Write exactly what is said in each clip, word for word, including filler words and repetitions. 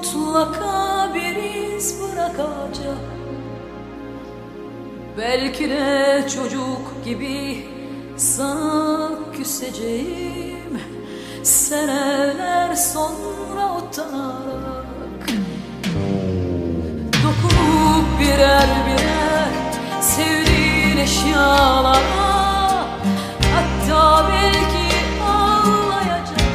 mutlaka bir iz bırakacak. Belki de çocuk gibi sana küseceğim, seneler sonra utanarak. Dokunup birer birer sevdiğin eşyalara, hatta belki ağlayacak.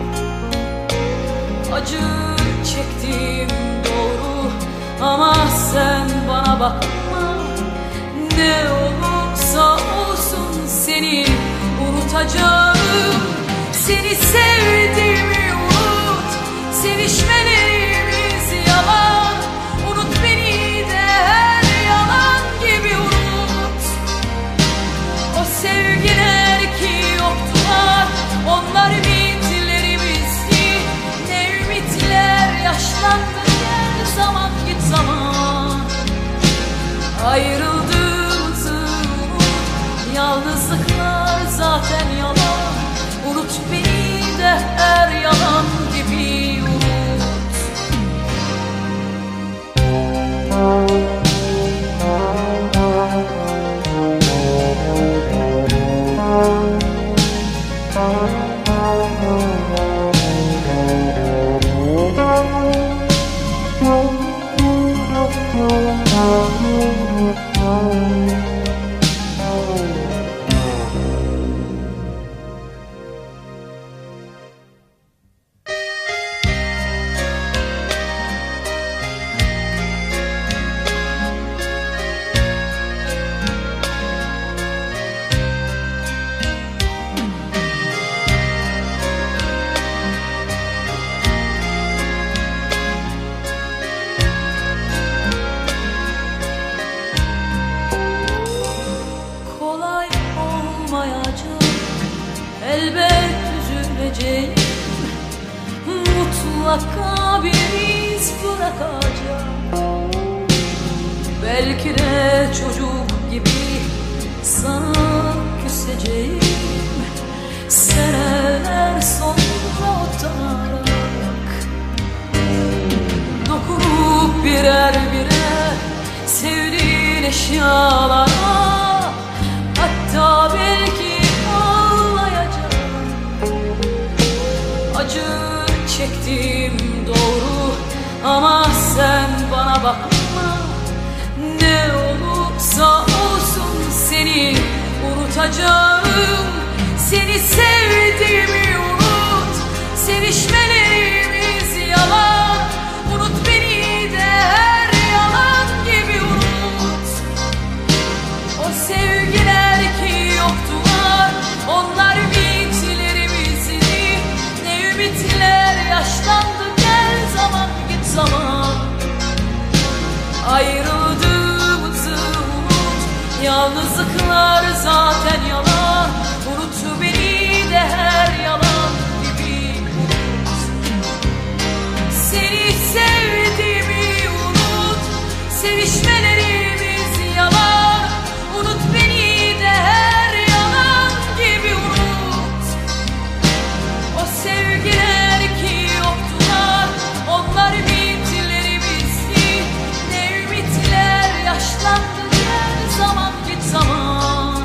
Acı çektiğim doğru ama sen bana bakma. Ne olursa olsun seni unutacağım. Seni sevdiğimi unut, sevişmelerimiz yalan. Unut beni de her yalan gibi unut. O sevgiler ki yoktular, onlar ümitlerimizdi. Ne ümitler yaşlandı, gel zaman git zaman. Ayrıldığımızı unut, yalnızlıklar zaten yalan. Unut beni de her yalan gibi unut. Elbet üzüleceğim, mutlaka bir iz bırakacağım. Belki de çocuk gibi sana küseceğim, seneler sonra utanarak. Dokunup birer birer sevdiğin eşyalara, hatta belki acı çektiğim doğru ama sen bana bakma. Ne olursa olsun seni unutacağım. Seni sevdiğimi unut, sevişmelerimiz yalan. Unut beni de her yalan gibi unut. O sevgiler ki yoktular, onlar ümitlerimizdi. Ne ümitler yaşlandı, gel zaman git zaman. Ayrıldığımızı unut, yalnızlıklar zaten yalan. Unut beni de her yalan gibi unut. Seni sevdiğimi unut, sevişmelerimiz yalan. Unut beni de her yalan gibi unut. O sevgiler ki yoktular, onlar ümitlerimizdi. Ne ümitler yaşlandı, gel zaman git zaman.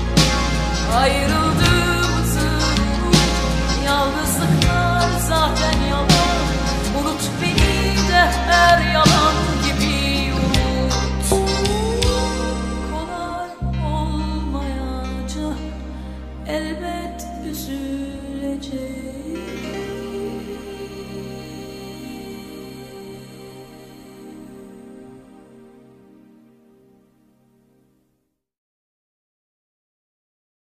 Ayrıldığımızı unut, yalnızlıklar zaten yalan. Unut beni de her yalan gibi unut. Kolay olmayacak, elbet üzüleceğim.